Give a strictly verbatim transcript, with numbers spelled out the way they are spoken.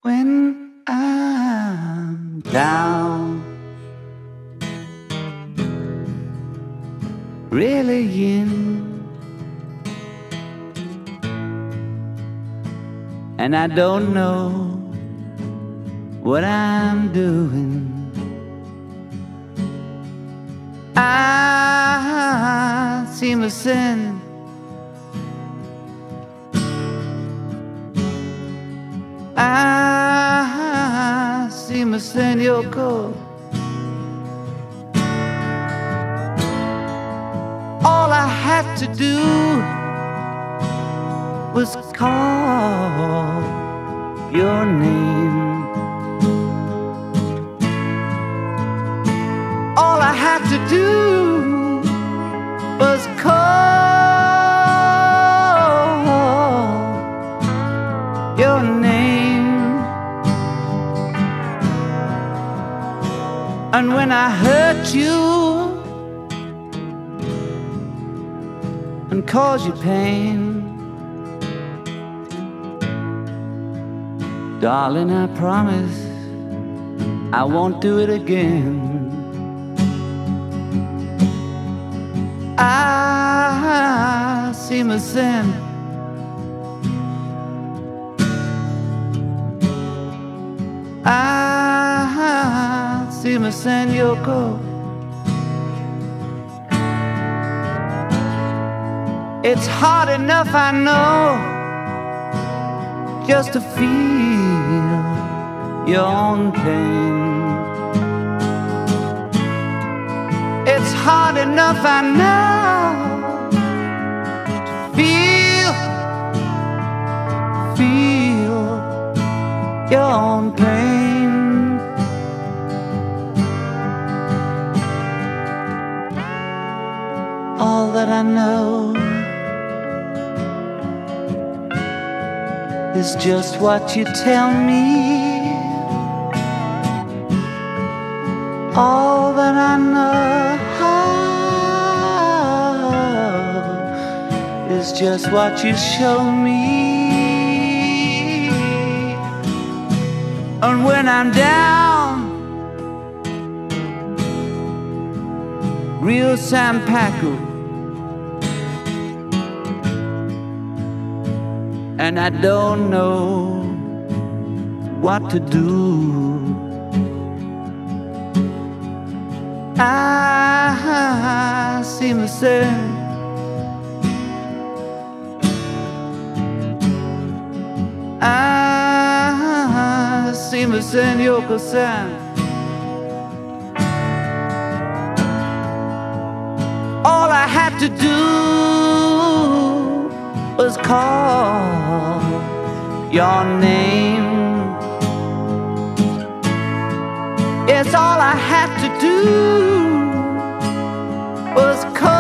When I'm down, really in, and I don't know what I'm doing, I seem to sin. I seem to send your call. All I had to do was call your name. All I had to do was call your name. And when I hurt you and cause you pain, darling, I promise I won't do it again. I seem to sin. I seem to send your call. It's hard enough, I know, just to feel your own pain. It's hard enough, I know, to feel, feel your own pain. All that I know is just what you tell me. All that I know is just what you show me. And when I'm down, real Sam Paco, and I don't know what to do, I seem to say, I seem to send Yoko San. All I had to do was call your name. It's all I had to do was call